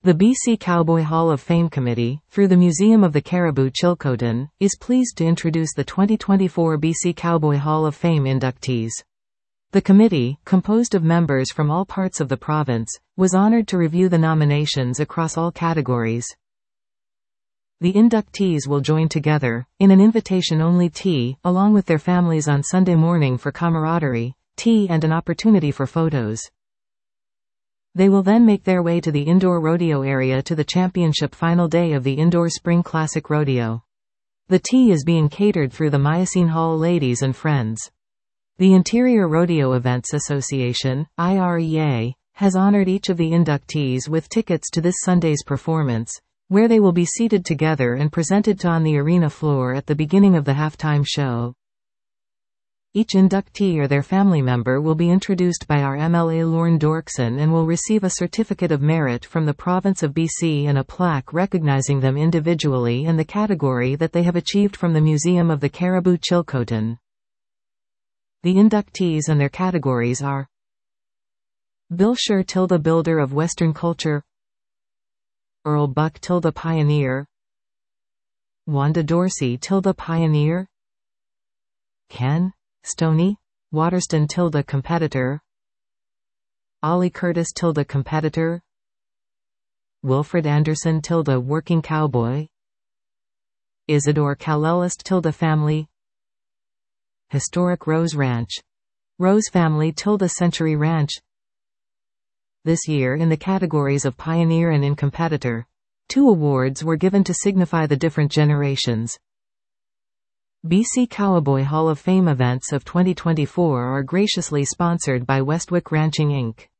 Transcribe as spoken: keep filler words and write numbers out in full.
The B C Cowboy Hall of Fame Committee, through the Museum of the Caribou Chilcotin, is pleased to introduce the twenty twenty-four B C Cowboy Hall of Fame inductees. The committee, composed of members from all parts of the province, was honored to review the nominations across all categories. The inductees will join together, in an invitation-only tea, along with their families on Sunday morning for camaraderie, tea and an opportunity for photos. They will then make their way to the indoor rodeo area to the championship final day of the Indoor Spring Classic Rodeo. The tea is being catered through the Miocene Hall Ladies and Friends. The Interior Rodeo Events Association, I R E A, has honored each of the inductees with tickets to this Sunday's performance, where they will be seated together and presented to on the arena floor at the beginning of the halftime show. Each inductee or their family member will be introduced by our M L A Lorne Dorkson and will receive a certificate of merit from the province of B C and a plaque recognizing them individually and the category that they have achieved from the Museum of the Caribou Chilcotin. The inductees and their categories are: Bill Scher tilde Builder of Western Culture, Earl Buck tilde Pioneer, Wanda Dorsey tilde Pioneer, Ken Stoney Waterston tilde Competitor, Ollie Curtis tilde Competitor, Wilfred Anderson tilde Working Cowboy, Isidore Kalelist tilde Family, Historic Rose Ranch Rose Family tilde Century Ranch. This year, in the categories of Pioneer and in Competitor, two awards were given to signify the different generations. B C Cowboy Hall of Fame events of twenty twenty-four are graciously sponsored by Westwick Ranching Incorporated